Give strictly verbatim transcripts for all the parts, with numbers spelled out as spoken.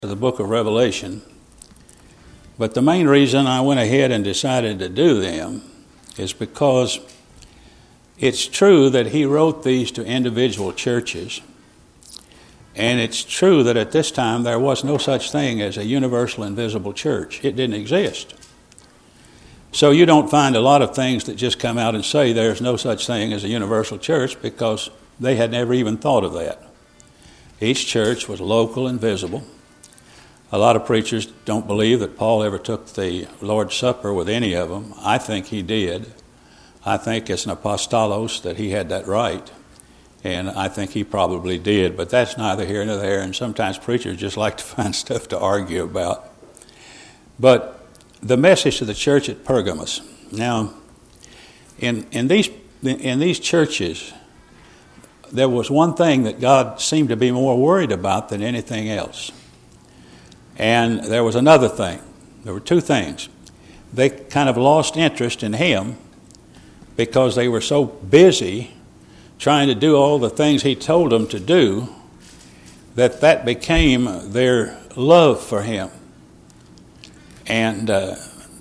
The book of Revelation, but the main reason I went ahead and decided to do them is because it's true that he wrote these to individual churches, and it's true that at this time there was no such thing as a universal invisible church. It didn't exist. So you don't find a lot of things that just come out and say there's no such thing as a universal church, because they had never even thought of that. Each church was local and visible. A lot of preachers don't believe that Paul ever took the Lord's Supper with any of them. I think he did. I think as an apostolos that he had that right, and I think he probably did, but that's neither here nor there, and sometimes preachers just like to find stuff to argue about. But the message to the church at Pergamos. Now, in, in, these, in these churches, there was one thing that God seemed to be more worried about than anything else. And there was another thing. There were two things. They kind of lost interest in him because they were so busy trying to do all the things he told them to do that that became their love for him. And uh,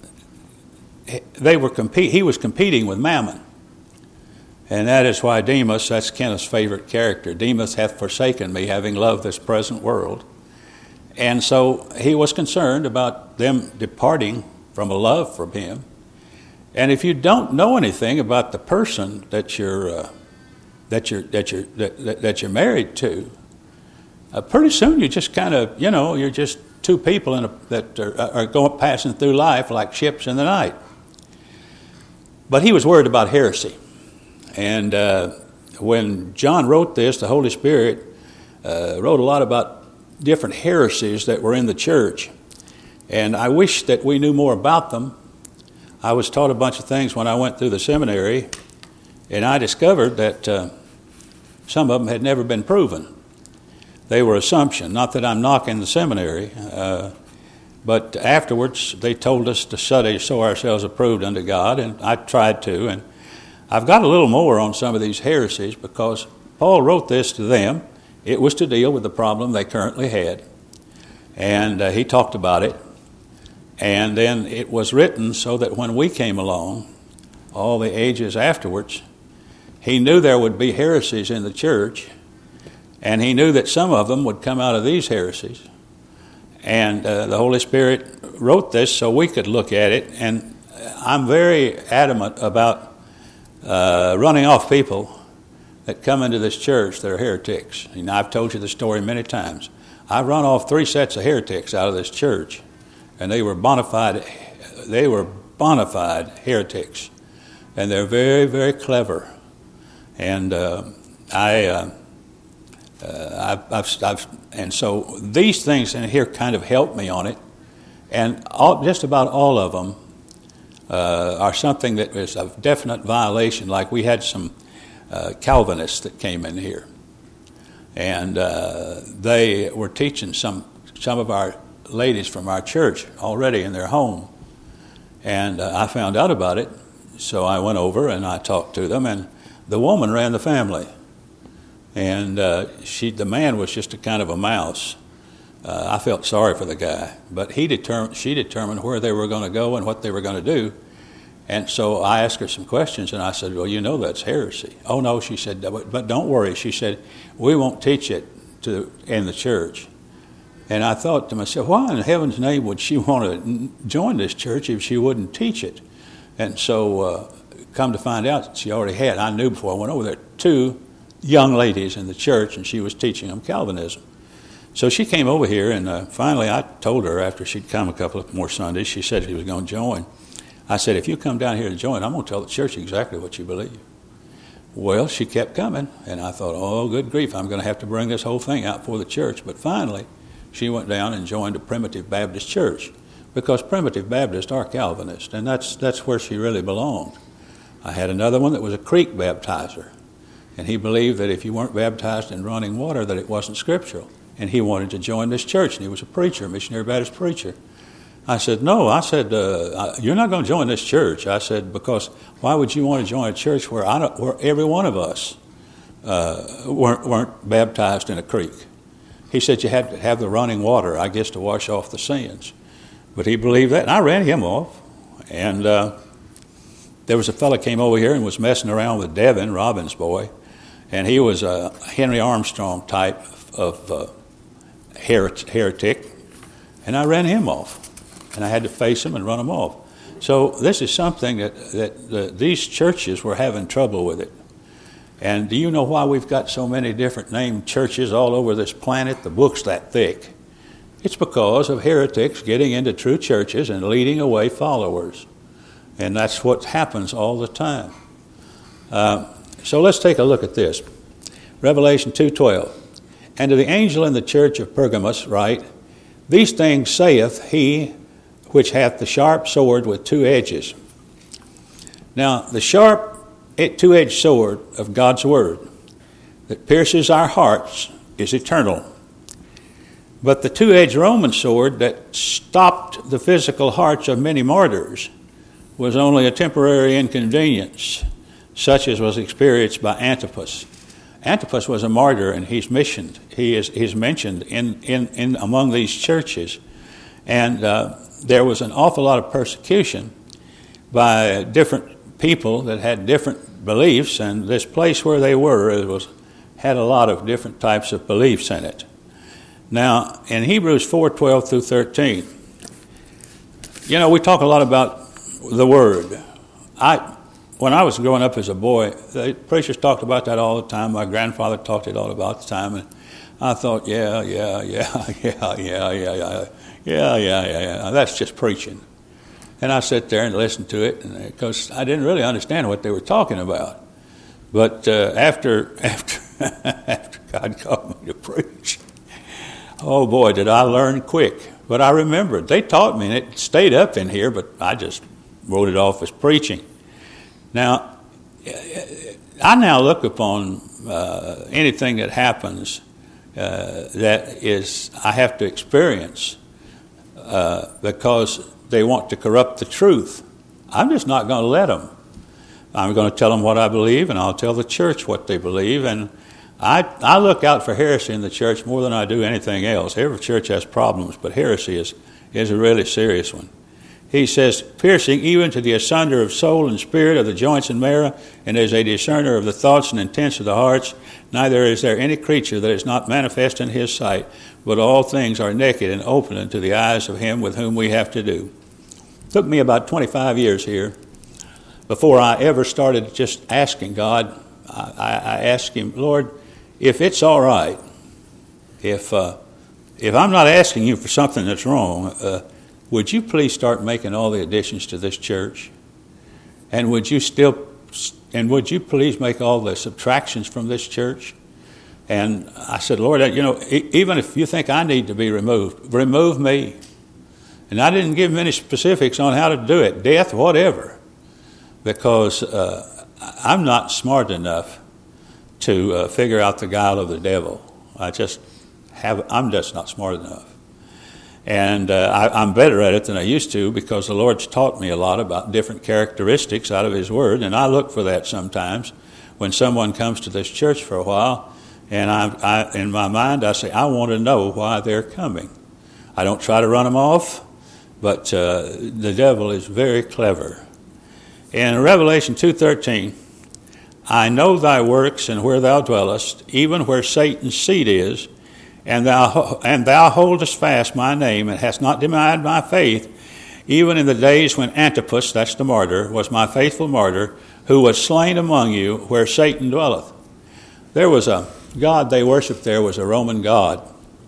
they were compete. He was competing with Mammon. And that is why Demas, that's Kenneth's favorite character, Demas hath forsaken me, having loved this present world. And so he was concerned about them departing from a love from him. And if you don't know anything about the person that you're uh, that you're that you're that, that you're married to, uh, pretty soon you just kind of you know you're just two people in a, that are, are going passing through life like ships in the night. But he was worried about heresy, and uh, when John wrote this, the Holy Spirit uh, wrote a lot about different heresies that were in the church, and I wish that we knew more about them. I was taught a bunch of things when I went through the seminary, and I discovered that uh, some of them had never been proven. They were assumption. Not that I'm knocking the seminary, uh, but afterwards they told us to study, show ourselves approved unto God, and I tried to, and I've got a little more on some of these heresies because Paul wrote this to them. It was to deal with the problem they currently had. And uh, he talked about it. And then it was written so that when we came along, all the ages afterwards, he knew there would be heresies in the church. And he knew that some of them would come out of these heresies. And uh, the Holy Spirit wrote this so we could look at it. And I'm very adamant about uh, running off people that come into this church that are heretics. And I've told you the story many times. I've run off three sets of heretics out of this church, and they were bona fide, they were bona fide heretics, and they're very, very clever. And uh, I, uh, uh, I've, I've, I've, and so these things in here kind of help me on it, and all, just about all of them uh, are something that is a definite violation. Like we had some Uh, Calvinists that came in here, and uh, they were teaching some some of our ladies from our church already in their home, and uh, I found out about it, so I went over and I talked to them, and the woman ran the family, and uh, she the man was just a kind of a mouse. Uh, I felt sorry for the guy, but he determined she determined where they were going to go and what they were going to do. And so I asked her some questions, and I said, well, you know that's heresy. Oh, no, she said, but don't worry. She said, we won't teach it to in the church. And I thought to myself, why in heaven's name would she want to join this church if she wouldn't teach it? And so uh, come to find out, she already had. I knew before I went over there, two young ladies in the church, and she was teaching them Calvinism. So she came over here, and uh, finally I told her after she'd come a couple of more Sundays, she said she was going to join. I said, if you come down here to join, I'm going to tell the church exactly what you believe. Well, she kept coming, and I thought, oh, good grief, I'm going to have to bring this whole thing out for the church. But finally, she went down and joined a Primitive Baptist church, because Primitive Baptists are Calvinists, and that's that's where she really belonged. I had another one that was a creek baptizer, and he believed that if you weren't baptized in running water, that it wasn't scriptural. And he wanted to join this church, and he was a preacher, a missionary Baptist preacher. I said, no, I said, uh, you're not going to join this church. I said, because why would you want to join a church where, I don't, where every one of us uh, weren't, weren't baptized in a creek? He said you had to have the running water, I guess, to wash off the sins. But he believed that, and I ran him off. And uh, there was a fellow came over here and was messing around with Devin, Robin's boy, and he was a Henry Armstrong type of uh, heretic, and I ran him off. And I had to face him and run him off. So this is something that, that the, these churches were having trouble with it. And do you know why we've got so many different named churches all over this planet? The book's that thick. It's because of heretics getting into true churches and leading away followers. And that's what happens all the time. Uh, so let's take a look at this. Revelation two twelve. And to the angel in the church of Pergamos write, These things saith he which hath the sharp sword with two edges. Now, the sharp two-edged sword of God's word that pierces our hearts is eternal. But the two-edged Roman sword that stopped the physical hearts of many martyrs was only a temporary inconvenience, such as was experienced by Antipas. Antipas was a martyr, and he's mentioned. He is he's mentioned in, in, in among these churches. And uh, there was an awful lot of persecution by different people that had different beliefs, and this place where they were it was had a lot of different types of beliefs in it. Now, in Hebrews four twelve through thirteen, you know, we talk a lot about the Word. I, when I was growing up as a boy, the preachers talked about that all the time. My grandfather talked it all about the time, and I thought, yeah, yeah, yeah, yeah, yeah, yeah, yeah, yeah, yeah, yeah, yeah. That's just preaching. And I sat there and listened to it, because I didn't really understand what they were talking about. But uh, after after after God called me to preach, oh boy, did I learn quick. But I remembered. They taught me, and it stayed up in here, but I just wrote it off as preaching. Now, I now look upon uh, anything that happens uh, that is I have to experience uh, because they want to corrupt the truth. I'm just not going to let them. I'm going to tell them what I believe, and I'll tell the church what they believe. And I, I look out for heresy in the church more than I do anything else. Every church has problems, but heresy is, is a really serious one. He says, piercing even to the asunder of soul and spirit, of the joints and marrow, and is a discerner of the thoughts and intents of the hearts. Neither is there any creature that is not manifest in his sight, but all things are naked and open unto the eyes of him with whom we have to do. It took me about twenty-five years here before I ever started just asking God. I, I asked him, Lord, if it's all right, if uh, if I'm not asking you for something that's wrong, uh, would you please start making all the additions to this church? And would you still, and would you please make all the subtractions from this church? And I said, Lord, you know, even if you think I need to be removed, remove me. And I didn't give him any specifics on how to do it, death, whatever, because uh, I'm not smart enough to uh, figure out the guile of the devil. I just have, I'm just not smart enough. And uh, I, I'm better at it than I used to, because the Lord's taught me a lot about different characteristics out of his word, and I look for that sometimes when someone comes to this church for a while, and I, I, in my mind I say, I want to know why they're coming. I don't try to run them off, but uh, the devil is very clever. In Revelation two thirteen, I know thy works and where thou dwellest, even where Satan's seat is, and thou and thou holdest fast my name, and hast not denied my faith, even in the days when Antipas, that's the martyr, was my faithful martyr, who was slain among you, where Satan dwelleth. There was a god they worshipped there was a Roman god,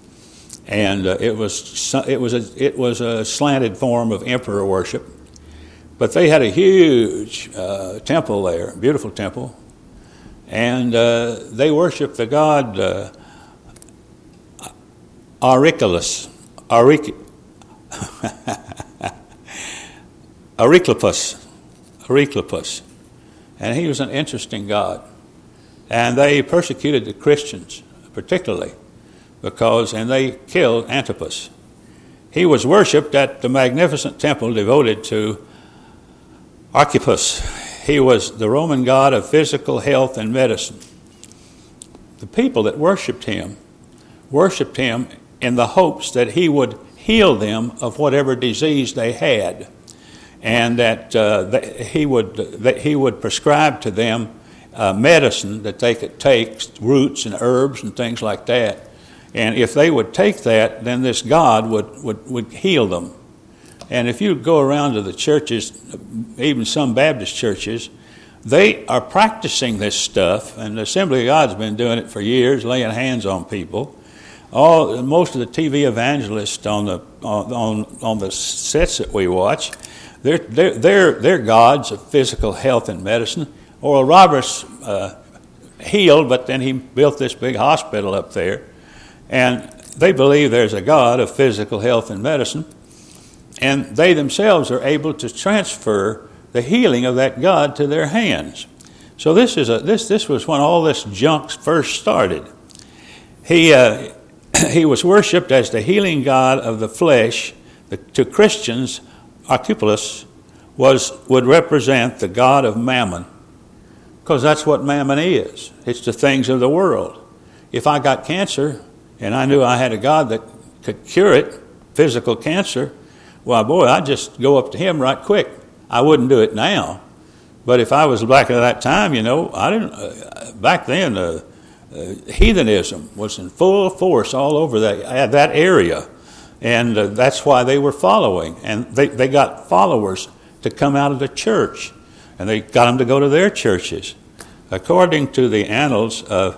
and uh, it was it was a it was a slanted form of emperor worship. But they had a huge uh, temple there, beautiful temple, and uh, they worshipped the god uh, Auriclus, Auric, Auriclapus, Auriclapus, and he was an interesting god. And they persecuted the Christians particularly because, and they killed Antipas. He was worshipped at the magnificent temple devoted to Archippus. He was the Roman god of physical health and medicine. The people that worshipped him worshiped him in the hopes that he would heal them of whatever disease they had, and that, uh, that he would that he would prescribe to them uh, medicine that they could take, roots and herbs and things like that. And if they would take that, then this God would, would, would heal them. And if you go around to the churches, even some Baptist churches, they are practicing this stuff, and the Assembly of God's been doing it for years, laying hands on people. All most of the T V evangelists on the on on the sets that we watch, they're they're they're, they're gods of physical health and medicine. Oral Roberts uh, healed, but then he built this big hospital up there, and they believe there's a God of physical health and medicine, and they themselves are able to transfer the healing of that God to their hands. So this is a this this was when all this junk first started. He uh, he was worshipped as the healing God of the flesh. The, to Christians, Archipolis was would represent the God of mammon, because that's what mammon is. It's the things of the world. If I got cancer and I knew I had a God that could cure it, physical cancer, why, boy, I'd just go up to him right quick. I wouldn't do it now. But if I was back at that time, you know, I didn't. Uh, back then, uh, uh, heathenism was in full force all over that uh, that area, and uh, that's why they were following. And they, they got followers to come out of the church, and they got them to go to their churches. According to the annals of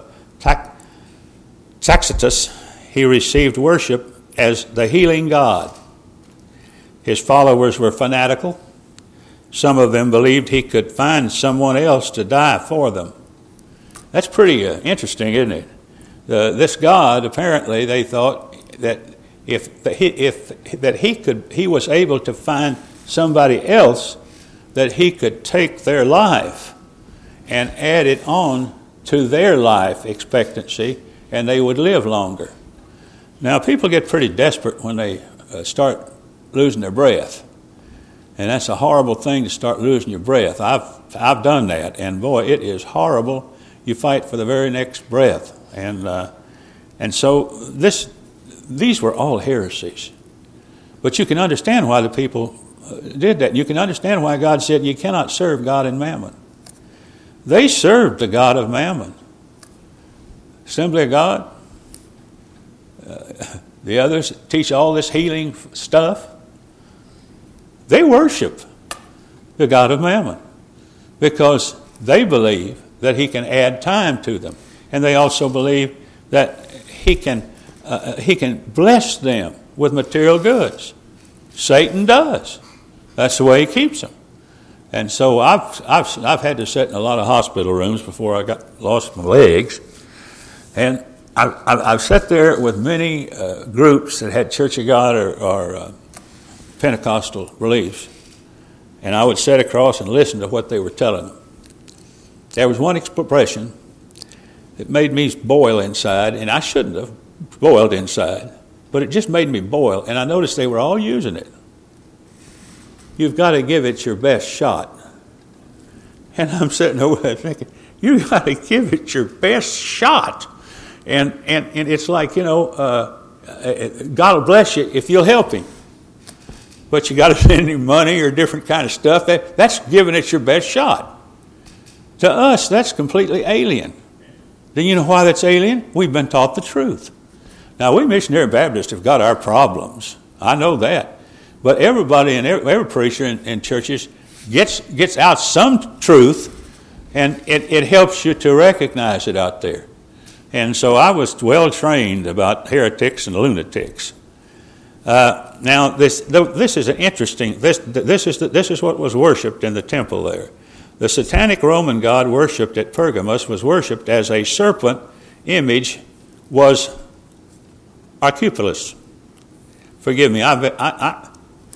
Tacitus, he received worship as the healing God. His followers were fanatical. Some of them believed he could find someone else to die for them. That's pretty uh, interesting, isn't it? Uh, this God, apparently, they thought that if that he, if that he could, he was able to find somebody else that he could take their life and add it on to their life expectancy, and they would live longer. Now, people get pretty desperate when they uh, start losing their breath. And that's a horrible thing, to start losing your breath. I've I've done that, and boy, it is horrible. You fight for the very next breath, and uh, and so this these were all heresies. But you can understand why the people did that. You can understand why God said you cannot serve God and mammon. They served the God of mammon. Assembly of God, uh, the others teach all this healing stuff. They worship the God of mammon because they believe that he can add time to them. And they also believe that he can uh, he can bless them with material goods. Satan does. That's the way he keeps them. And so I've I've I've had to sit in a lot of hospital rooms before I got lost my legs, and I've I've, I've sat there with many uh, groups that had Church of God or, or uh, Pentecostal beliefs, and I would sit across and listen to what they were telling them. There was one expression that made me boil inside, and I shouldn't have boiled inside, but it just made me boil, and I noticed they were all using it. You've got to give it your best shot. And I'm sitting over there thinking, you've got to give it your best shot. And and, and it's like, you know, uh, God will bless you if you'll help him. But you got to send him money or different kind of stuff. That, that's giving it your best shot. To us, that's completely alien. Do you know why that's alien? We've been taught the truth. Now, we missionary Baptists have got our problems. I know that. But everybody and every, every preacher in, in churches gets gets out some truth, and it, it helps you to recognize it out there. And so I was well trained about heretics and lunatics. Uh, now this this is an interesting this this is the, this is what was worshipped in the temple there. The satanic Roman god worshipped at Pergamos was worshipped as a serpent image was Archipolis. Forgive me, I, I, I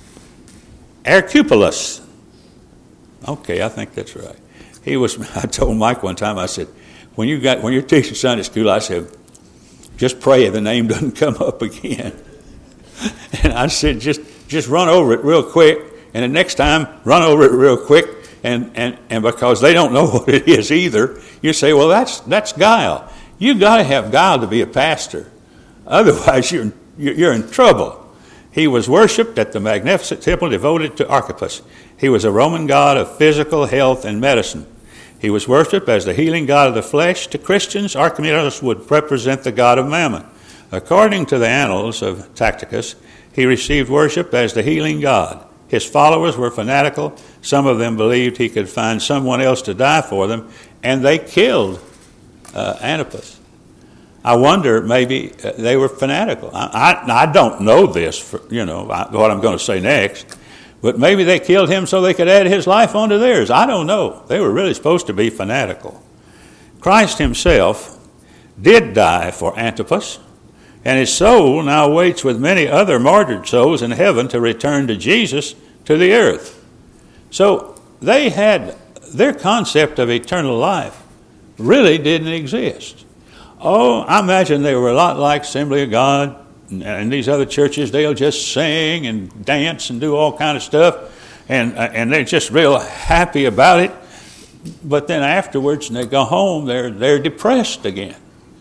Archipolis. Okay, I think that's right. He was. I told Mike one time. I said, when you got when you're teaching Sunday school, I said, just pray the name doesn't come up again. And I said, just just run over it real quick, and the next time run over it real quick, and, and, and because they don't know what it is either, you say, well, that's that's guile. You got to have guile to be a pastor. Otherwise, you're, you're in trouble. He was worshipped at the magnificent temple devoted to Archippus. He was a Roman god of physical health and medicine. He was worshipped as the healing god of the flesh. To Christians, Archimedes would represent the god of Mammon. According to the annals of Tacitus, he received worship as the healing god. His followers were fanatical. Some of them believed he could find someone else to die for them, and they killed uh, Antipas. I wonder, maybe uh, they were fanatical. I, I, I don't know this, for, you know, what I'm going to say next, but maybe they killed him so they could add his life onto theirs. I don't know. They were really supposed to be fanatical. Christ himself did die for Antipas, and his soul now waits with many other martyred souls in heaven to return to Jesus to the earth. So they had, their concept of eternal life really didn't exist. Oh, I imagine they were a lot like Assembly of God and these other churches. They'll just sing and dance and do all kind of stuff, and and they're just real happy about it. But then afterwards, when they go home, they're they're depressed again.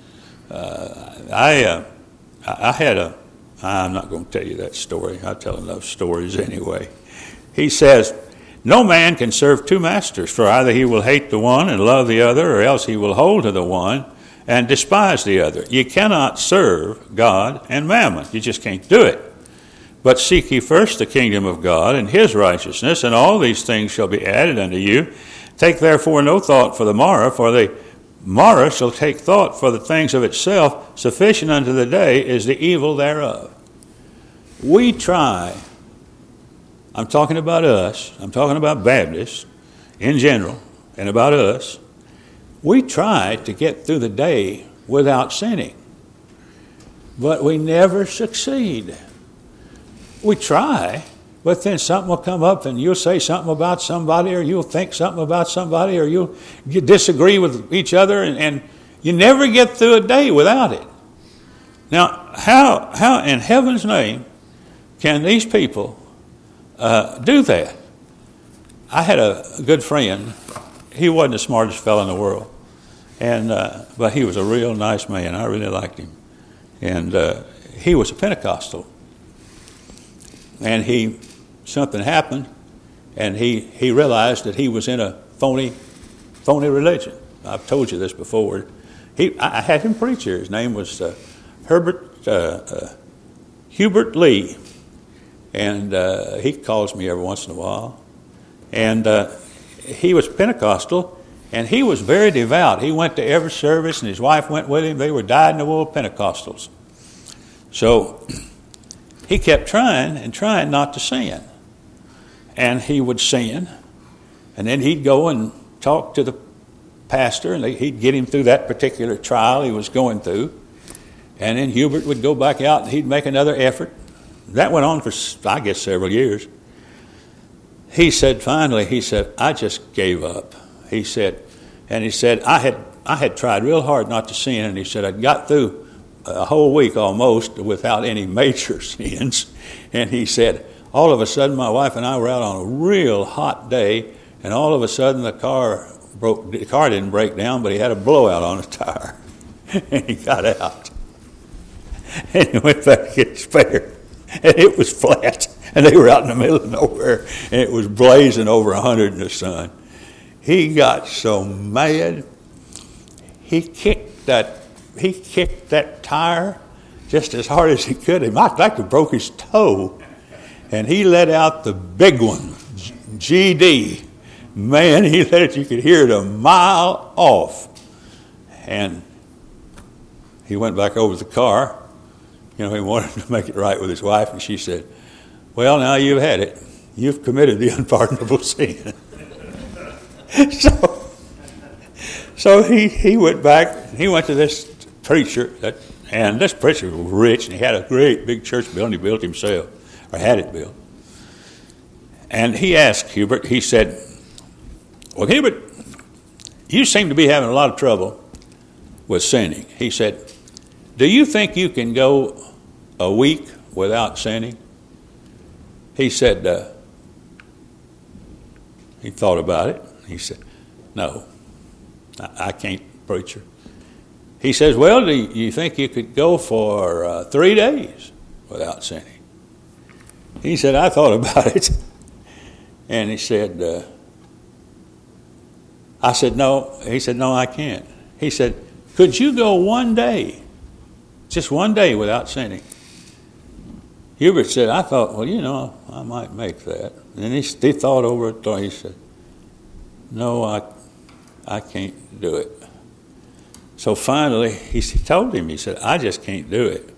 Uh, I uh, I had a. I'm not going to tell you that story. I tell enough stories anyway. He says, "No man can serve two masters, for either he will hate the one and love the other, or else he will hold to the one and despise the other. You cannot serve God and mammon. You just can't do it. But seek ye first the kingdom of God and his righteousness, and all these things shall be added unto you. Take therefore no thought for the morrow, for the morrow shall take thought for the things of itself. Sufficient unto the day is the evil thereof." We try, I'm talking about us, I'm talking about Baptists in general, and about us, we try to get through the day without sinning, but we never succeed. We try, but then something will come up and you'll say something about somebody, or you'll think something about somebody, or you'll you disagree with each other, and, and you never get through a day without it. Now, how, how in heaven's name can these people uh, do that? I had a good friend. He wasn't the smartest fellow in the world, and uh, but he was a real nice man. I really liked him, and uh, he was a Pentecostal. And he something happened, and he, he realized that he was in a phony phony religion. I've told you this before. He I had him preach here. His name was uh, Herbert uh, uh, Hubert Lee, and uh, he calls me every once in a while, and. Uh, He was Pentecostal, and he was very devout. He went to every service, and his wife went with him. They were dyed-in-the-wool Pentecostals. So he kept trying and trying not to sin. And he would sin, and then he'd go and talk to the pastor, and he'd get him through that particular trial he was going through. And then Hubert would go back out, and he'd make another effort. That went on for, I guess, several years. He said, finally, he said, I just gave up. He said, and he said, I had I had tried real hard not to sin, and he said, I got through a whole week almost without any major sins. And he said, all of a sudden, my wife and I were out on a real hot day, and all of a sudden the car broke. The car didn't break down, but he had a blowout on his tire. And he got out. And he went back to get his spare, and it was flat. And they were out in the middle of nowhere, and it was blazing over a hundred in the sun. He got so mad, he kicked that he kicked that tire just as hard as he could. He might like to broke his toe, and he let out the big one, G D. Man, he let it. You could hear it a mile off. And he went back over to the car. You know, he wanted to make it right with his wife, and she said, well, now you've had it. You've committed the unpardonable sin. so so he, he went back. He went to this preacher, that, and this preacher was rich, and he had a great big church building he built himself, or had it built. And he asked Hubert, he said, well, Hubert, you seem to be having a lot of trouble with sinning. He said, do you think you can go a week without sinning? He said, uh, he thought about it. He said, no, I, I can't, preacher. he says, well, do you think you could go for uh, three days without sinning? He said, I thought about it. And he said, uh, I said, no. He said, no, I can't. He said, could you go one day, just one day without sinning? Hubert said, I thought, well, you know, I might make that. And he, he thought over it. He said, no, I, I can't do it. So finally, he told him, he said, I just can't do it.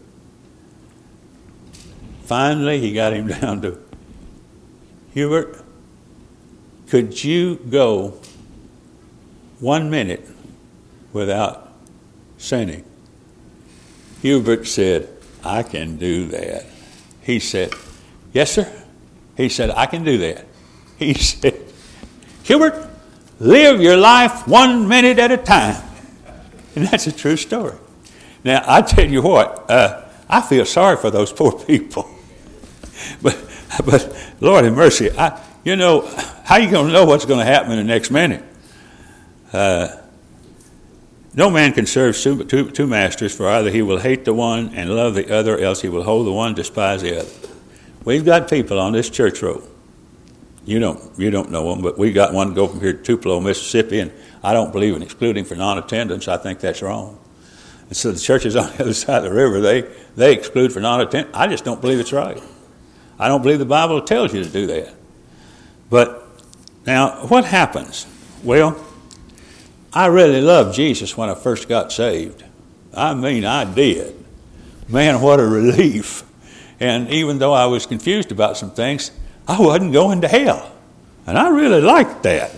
Finally, he got him down to, Hubert, could you go one minute without sinning? Hubert said, I can do that. He said, yes, sir. He said, I can do that. He said, Hubert, live your life one minute at a time. And that's a true story. Now, I tell you what, uh, I feel sorry for those poor people. But, but Lord have mercy, I, you know, how are you going to know what's going to happen in the next minute? Uh, no man can serve two, two, two masters, for either he will hate the one and love the other, else he will hold the one, despise the other. We've got people on this church road. You don't, you don't know them, but we got one go from here to Tupelo, Mississippi, and I don't believe in excluding for non-attendance. I think that's wrong. And so the churches on the other side of the river, they, they exclude for non-attendance. I just don't believe it's right. I don't believe the Bible tells you to do that. But now, what happens? Well, I really loved Jesus when I first got saved. I mean, I did. Man, what a relief. And even though I was confused about some things, I wasn't going to hell. And I really liked that.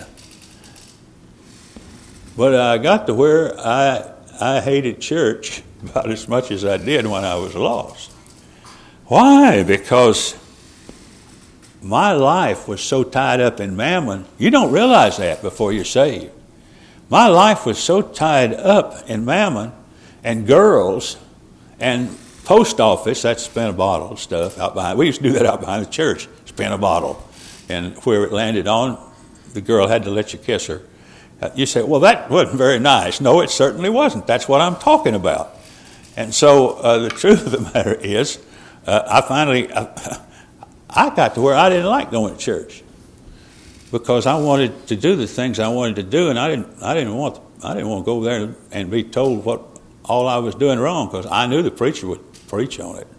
But I got to where I, I hated church about as much as I did when I was lost. Why? Because my life was so tied up in mammon. You don't realize that before you're saved. My life was so tied up in mammon and girls and post office, that's spin a bottle stuff out behind. We used to do that out behind the church, spin a bottle. And where it landed on, the girl had to let you kiss her. Uh, you say, well, that wasn't very nice. No, it certainly wasn't. That's what I'm talking about. And so uh, the truth of the matter is, uh, I finally, I, I got to where I didn't like going to church because I wanted to do the things I wanted to do, and I didn't, I didn't want, I didn't want to go there and be told what all I was doing wrong because I knew the preacher would preach on it.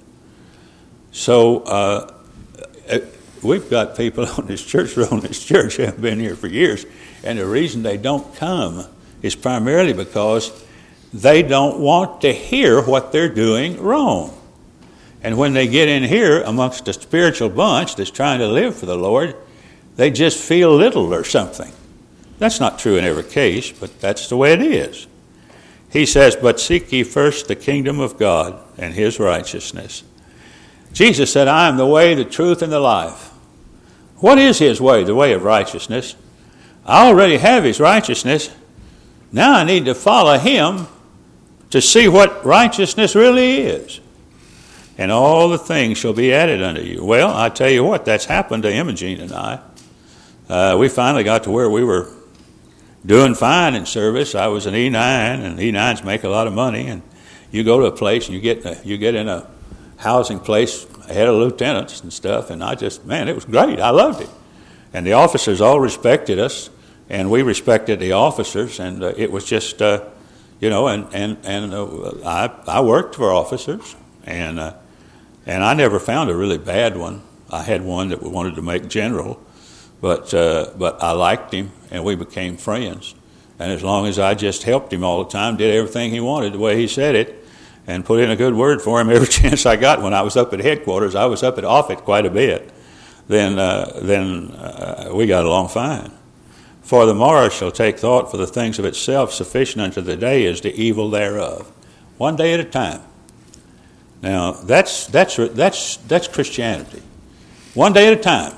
So uh, we've got people on this church road, this church have been here for years, and the reason they don't come is primarily because they don't want to hear what they're doing wrong. And when they get in here amongst a spiritual bunch that's trying to live for the Lord, they just feel little or something. That's not true in every case, but that's the way it is. He says, but seek ye first the kingdom of God and his righteousness. Jesus said, I am the way, the truth, and the life. What is his way, the way of righteousness? I already have his righteousness. Now I need to follow him to see what righteousness really is. And all the things shall be added unto you. Well, I tell you what, that's happened to Imogene and I. Uh, we finally got to where we were doing fine in service. I was an E nine, and E nines make a lot of money. And you go to a place and you get in a, you get in a housing place ahead of lieutenants and stuff. And I just, man, it was great. I loved it. And the officers all respected us, and we respected the officers. And uh, it was just, uh, you know, and and and uh, I I worked for officers, and uh, and I never found a really bad one. I had one that wanted to make general. But uh, but I liked him, and we became friends. And as long as I just helped him all the time, did everything he wanted the way he said it, and put in a good word for him every chance I got. When I was up at headquarters, I was up at Offutt quite a bit. Then uh, then uh, we got along fine. For the morrow shall take thought for the things of itself. Sufficient unto the day is the evil thereof. One day at a time. Now that's that's that's that's Christianity. One day at a time.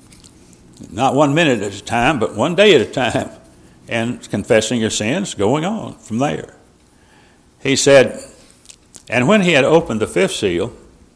Not one minute at a time, but one day at a time, and confessing your sins, going on from there. He said, and when he had opened the fifth seal,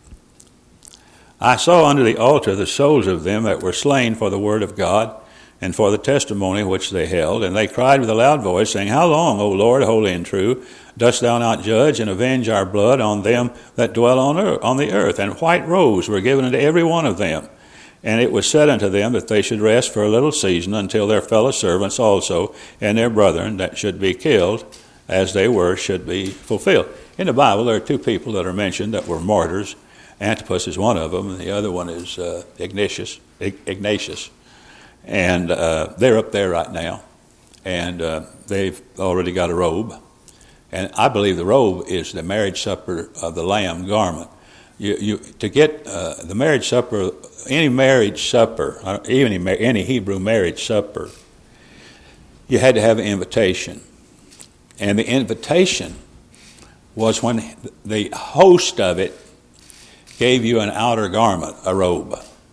I saw under the altar the souls of them that were slain for the word of God and for the testimony which they held, and they cried with a loud voice, saying, How long, O Lord, holy and true, Dost thou not judge and avenge our blood on them that dwell on earth, on the earth? And white robes were given unto every one of them. And it was said unto them that they should rest for a little season until their fellow servants also and their brethren that should be killed as they were should be fulfilled. In the Bible, there are two people that are mentioned that were martyrs. Antipas is one of them, and the other one is uh, Ignatius. Ignatius. And uh, they're up there right now. And uh, they've already got a robe. And I believe the robe is the marriage supper of the Lamb garment. You, you, to get uh, the marriage supper, any marriage supper, even any Hebrew marriage supper, you had to have an invitation. And the invitation was when the host of it gave you an outer garment, a robe.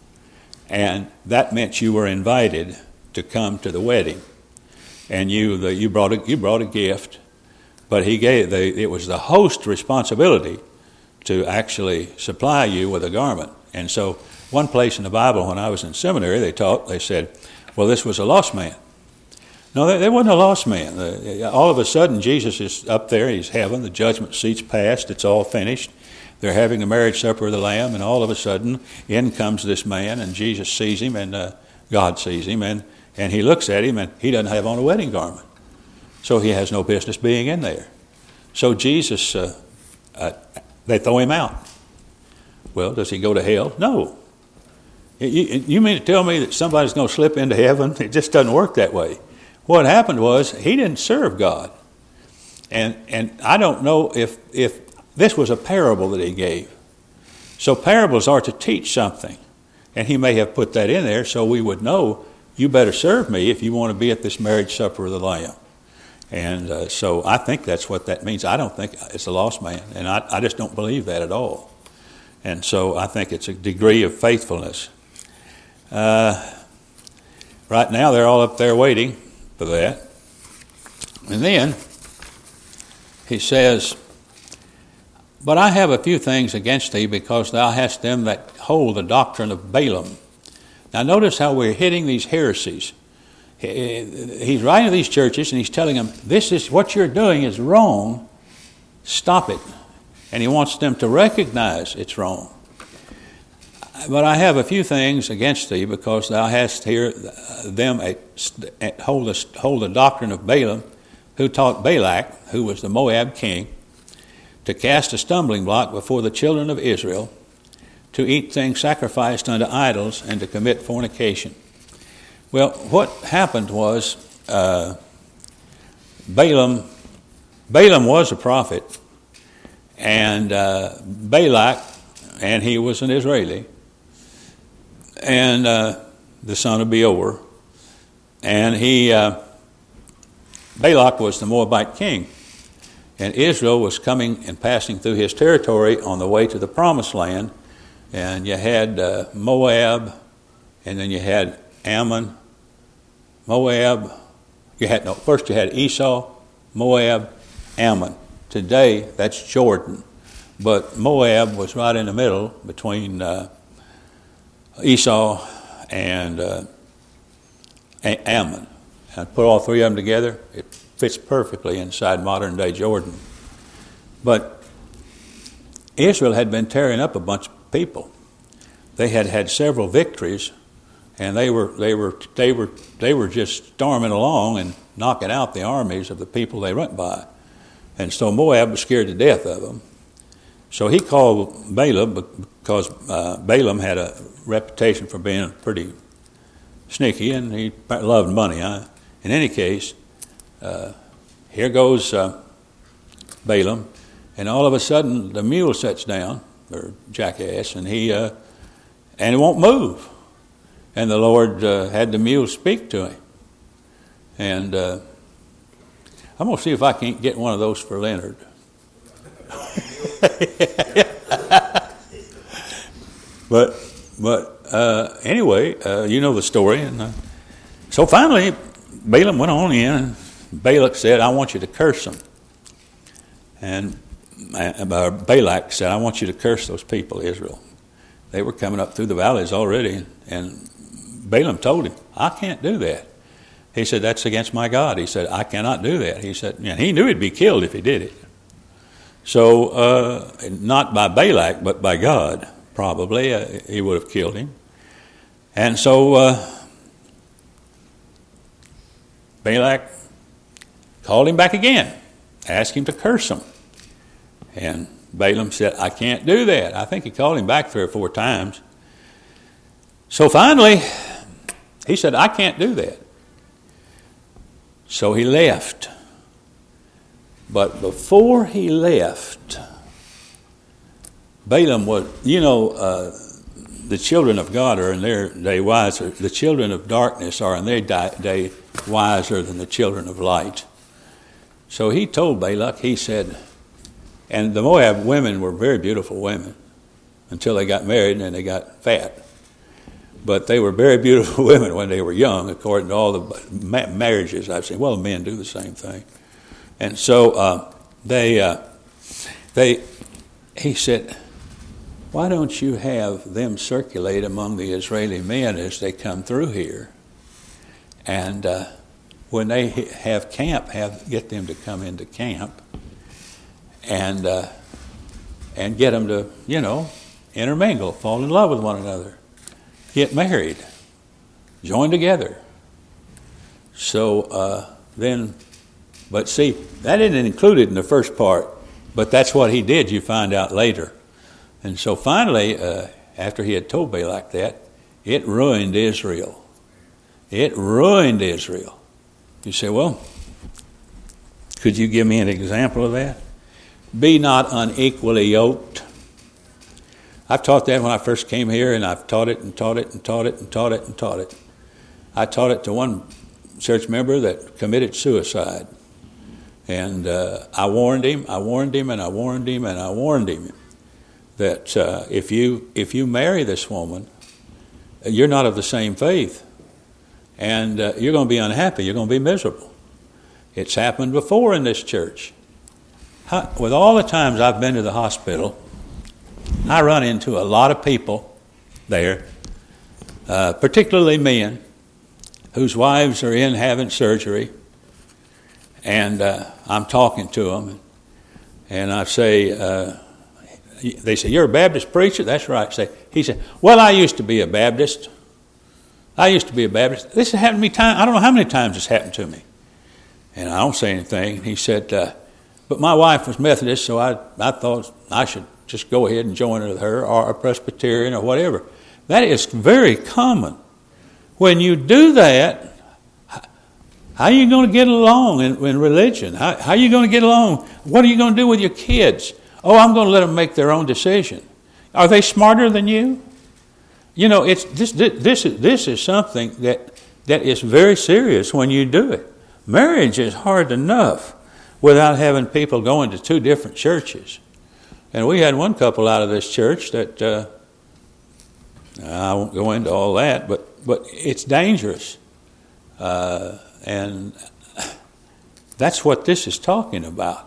And that meant you were invited to come to the wedding. And you the, you brought a, you brought a gift, but he gave the, it was the host's responsibility to actually supply you with a garment. And so one place in the Bible when I was in seminary, they taught, they said, well, this was a lost man. No, there wasn't a lost man. Uh, all of a sudden, Jesus is up there, he's heaven, the judgment seat's passed, it's all finished. They're having the marriage supper of the Lamb, and all of a sudden, in comes this man, and Jesus sees him, and uh, God sees him, and, and he looks at him, and he doesn't have on a wedding garment. So he has no business being in there. So Jesus, uh, uh, they throw him out. Well, does he go to hell? No. You, you mean to tell me that somebody's going to slip into heaven? It just doesn't work that way. What happened was he didn't serve God. And and I don't know if, if this was a parable that he gave. So parables are to teach something. And he may have put that in there so we would know, you better serve me if you want to be at this marriage supper of the Lamb. And uh, so I think that's what that means. I don't think it's a lost man. And I, I just don't believe that at all. And so I think it's a degree of faithfulness. Uh, right now they're all up there waiting for that. And then he says, but I have a few things against thee, because thou hast them that hold the doctrine of Balaam. Now notice how we're hitting these heresies. He's writing to these churches and he's telling them, this is what you're doing is wrong. Stop it. And he wants them to recognize it's wrong. But I have a few things against thee, because thou hast here them at, at hold, the, hold the doctrine of Balaam, who taught Balak, who was the Moab king, to cast a stumbling block before the children of Israel, to eat things sacrificed unto idols, and to commit fornication. Well, what happened was uh, Balaam, Balaam was a prophet, and uh, Balak, and he was an Israeli, and uh, the son of Beor, and he, uh, Balak was the Moabite king, and Israel was coming and passing through his territory on the way to the promised land, and you had uh, Moab, and then you had Ammon, Moab, you had, no, first you had Esau, Moab, Ammon. Today, that's Jordan. But Moab was right in the middle between uh, Esau and uh, Ammon. And put all three of them together, it fits perfectly inside modern-day Jordan. But Israel had been tearing up a bunch of people. They had had several victories, and they were they were they were they were just storming along and knocking out the armies of the people they went by. And so Moab was scared to death of them. So he called Balaam, because uh, Balaam had a reputation for being pretty sneaky, and he loved money. Huh? In any case, uh, here goes uh, Balaam, and all of a sudden the mule sits down, or jackass, and he uh, and he won't move. And the Lord uh, had the mule speak to him. And uh, I'm going to see if I can't get one of those for Leonard. but but uh, anyway, uh, you know the story. And uh, so finally, Balaam went on in, and Balak said, I want you to curse them. And uh, Balak said, I want you to curse those people, Israel. They were coming up through the valleys already, and Balaam told him, I can't do that. He said, that's against my God. He said, I cannot do that. He said, and he knew he'd be killed if he did it. So, uh, not by Balak, but by God, probably. Uh, he would have killed him. And so, uh, Balak called him back again, asked him to curse him. And Balaam said, I can't do that. I think he called him back three or four times. So finally, he said, I can't do that. So he left. But before he left, Balaam was, you know, uh, the children of God are in their day wiser. The children of darkness are in their day wiser than the children of light. So he told Balak, he said, and the Moab women were very beautiful women until they got married and then they got fat. But they were very beautiful women when they were young, according to all the ma- marriages I've seen. Well, men do the same thing. And so uh, they, uh, they, he said, why don't you have them circulate among the Israeli men as they come through here? And uh, when they have camp, have get them to come into camp and uh, and get them to, you know, intermingle, fall in love with one another, get married, join together. So uh, then... But see, that isn't included in the first part, but that's what he did, you find out later. And so finally, uh, after he had told Balak that, it ruined Israel. It ruined Israel. You say, well, could you give me an example of that? Be not unequally yoked. I've taught that when I first came here, and I've taught it and taught it and taught it and taught it and taught it. I taught it to one church member that committed suicide. And uh, I warned him, I warned him, and I warned him, and I warned him that uh, if you if you marry this woman, you're not of the same faith, and uh, you're going to be unhappy. You're going to be miserable. It's happened before in this church. How, with all the times I've been to the hospital, I run into a lot of people there, uh, particularly men, whose wives are in having surgery. And uh, I'm talking to them, and I say, uh, they say, you're a Baptist preacher? That's right. Say, he said, well, I used to be a Baptist. I used to be a Baptist. This has happened to me time. I don't know how many times it's happened to me. And I don't say anything. He said, uh, but my wife was Methodist, so I, I thought I should just go ahead and join with her, or a Presbyterian or whatever. That is very common. When you do that, how are you going to get along in, in religion? How, how are you going to get along? What are you going to do with your kids? Oh, I'm going to let them make their own decision. Are they smarter than you? You know, it's this. This is this is something that that is very serious when you do it. Marriage is hard enough without having people going to two different churches. And we had one couple out of this church that uh, I won't go into all that, but but it's dangerous. Uh, And that's what this is talking about.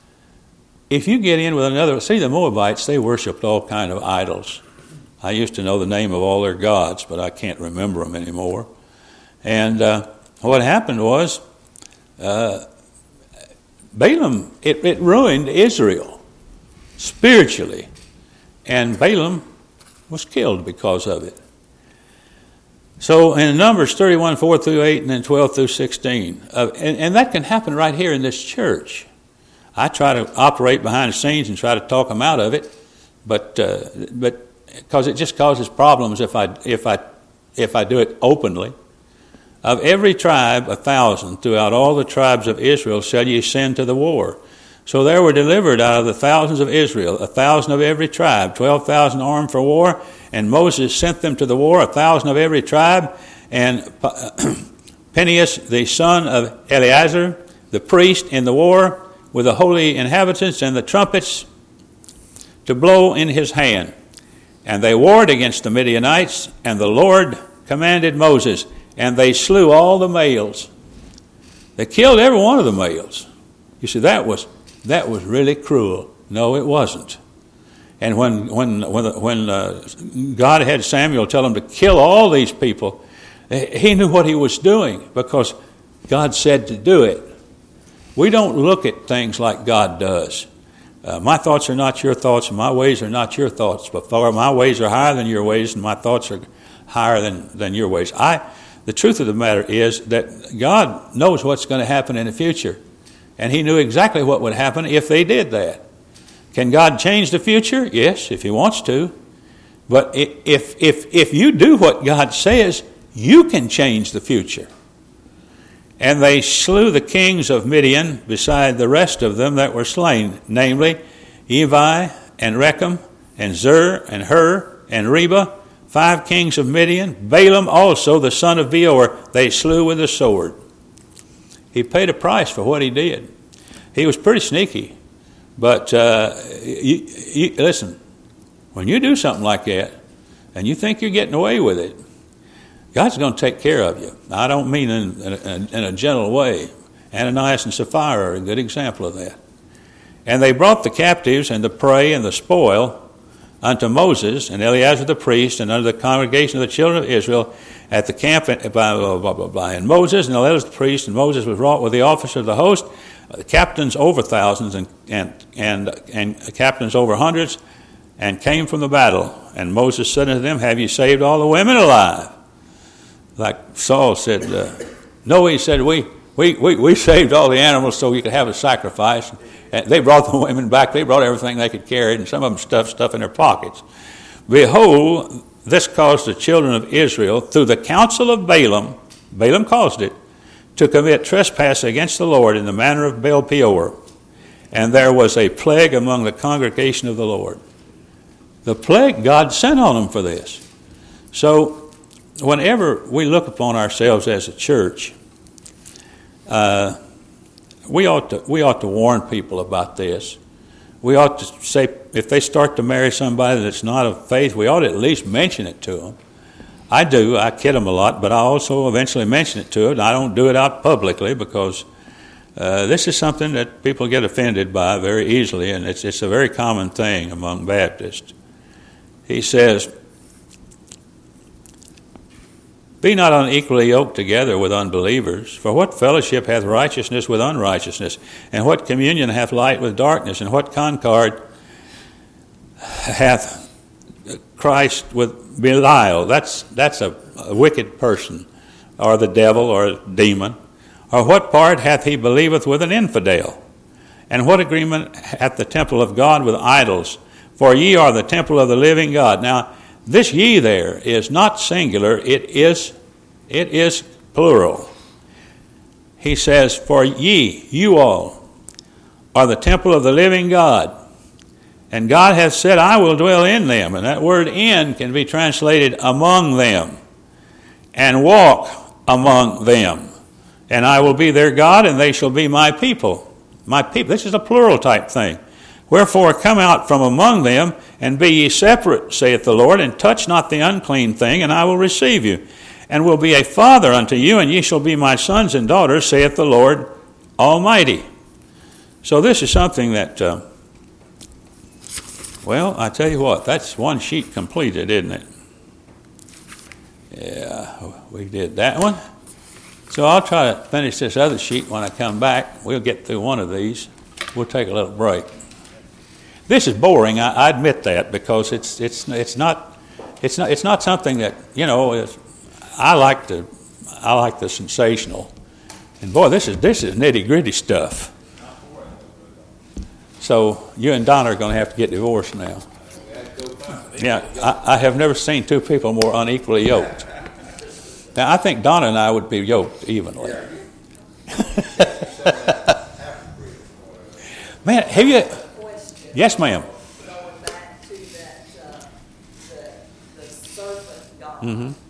If you get in with another, see, the Moabites, they worshipped all kind of idols. I used to know the name of all their gods, but I can't remember them anymore. And uh, what happened was, uh, Balaam, it, it ruined Israel spiritually. And Balaam was killed because of it. So in Numbers thirty-one, four through eight, and then twelve through sixteen. Uh, and, and that can happen right here in this church. I try to operate behind the scenes and try to talk them out of it, but uh, but because it just causes problems if I if I if I do it openly. Of every tribe, a thousand, throughout all the tribes of Israel shall ye send to the war. So there were delivered out of the thousands of Israel, a thousand of every tribe, twelve thousand armed for war. And Moses sent them to the war, a thousand of every tribe. And Phinehas, the son of Eleazar, the priest, in the war with the holy inhabitants and the trumpets to blow in his hand. And they warred against the Midianites, and the Lord commanded Moses, and they slew all the males. They killed every one of the males. You see, that was that was really cruel. No, it wasn't. And when when when when uh, God had Samuel tell him to kill all these people, he knew what he was doing because God said to do it. We don't look at things like God does. Uh, my thoughts are not your thoughts, and my ways are not your thoughts. But for my ways are higher than your ways, and my thoughts are higher than, than your ways. I, the truth of the matter is that God knows what's going to happen in the future. And he knew exactly what would happen if they did that. Can God change the future? Yes, if he wants to. But if, if, if you do what God says, you can change the future. And they slew the kings of Midian beside the rest of them that were slain, namely Evi and Rechem and Zur and Hur and Reba, five kings of Midian. Balaam also, the son of Beor, they slew with the sword. He paid a price for what he did. He was pretty sneaky. But uh, you, you, listen, when you do something like that and you think you're getting away with it, God's going to take care of you. I don't mean in, in, in a gentle way. Ananias and Sapphira are a good example of that. And they brought the captives and the prey and the spoil unto Moses and Eleazar the priest and unto the congregation of the children of Israel at the camp. Blah, blah, blah, blah, blah. And Moses and Eleazar the priest and Moses was wrought with the officer of the host, the captains over thousands and, and, and, and captains over hundreds, and came from the battle. And Moses said unto them, have you saved all the women alive? Like Saul said, uh, no, he said, we, we, we, we saved all the animals so you could have a sacrifice. And they brought the women back. They brought everything they could carry, and some of them stuffed stuff in their pockets. Behold, this caused the children of Israel, through the counsel of Balaam, Balaam caused it, to commit trespass against the Lord in the manner of Baal Peor. And there was a plague among the congregation of the Lord. The plague God sent on them for this. So, whenever we look upon ourselves as a church, uh, we ought to we ought to warn people about this. We ought to say, if they start to marry somebody that's not of faith, we ought to at least mention it to them. I do. I kid them a lot, but I also eventually mention it to them. I don't do it out publicly because uh, this is something that people get offended by very easily, and it's it's a very common thing among Baptists. He says, be not unequally yoked together with unbelievers. For what fellowship hath righteousness with unrighteousness? And what communion hath light with darkness? And what concord hath Christ with Belial? That's that's a, a wicked person, or the devil, or a demon. Or what part hath he believeth with an infidel? And what agreement hath the temple of God with idols? For ye are the temple of the living God. Now, this ye there is not singular, it is it is plural. He says, for ye, you all, are the temple of the living God. And God hath said, I will dwell in them. And that word in can be translated among them. And walk among them. And I will be their God, and they shall be my people. My people. This is a plural type thing. Wherefore come out from among them, and be ye separate, saith the Lord, and touch not the unclean thing, and I will receive you, and will be a father unto you, and ye shall be my sons and daughters, saith the Lord Almighty. So this is something that, uh, well, I tell you what, that's one sheet completed, isn't it? Yeah, we did that one. So I'll try to finish this other sheet when I come back. We'll get through one of these. We'll take a little break. This is boring. I, I admit that, because it's it's it's not it's not it's not something that, you know. Is, I like the I like the sensational, and boy, this is this is nitty gritty stuff. So you and Donna are going to have to get divorced now. Yeah, I, I have never seen two people more unequally yoked. Now I think Donna and I would be yoked evenly. Man, have you? Yes, ma'am. Going back to that, uh, the, the serpent God. Mm-hmm.